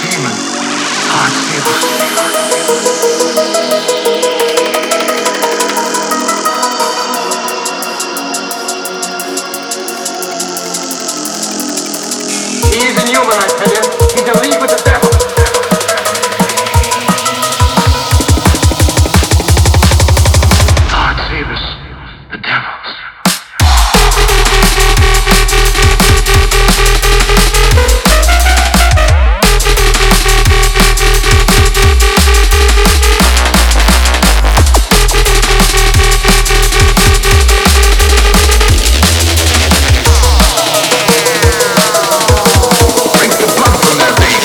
demon. God save us. He's inhuman, I tell you. He's in league with the devil. God save us, the devils. Drink the blood from their veins.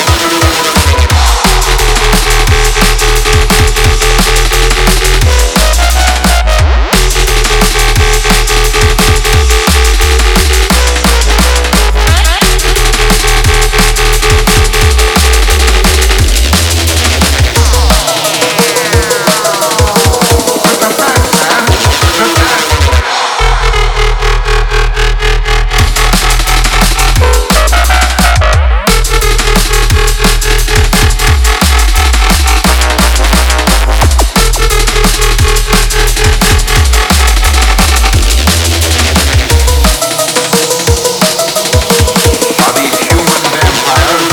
Are these human vampires?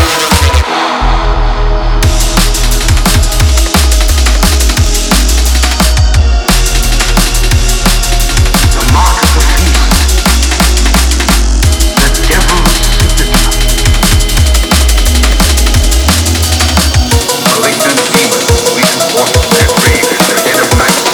The mark of the feast. The devil's signature. Malignant demons reinforce their grave in the dead of night.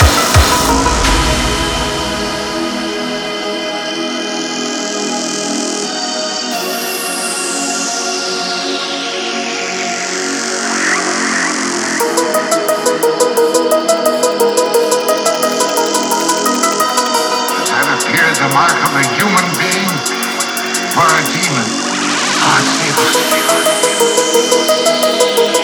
That appears the mark of a human being or a demon. God save us.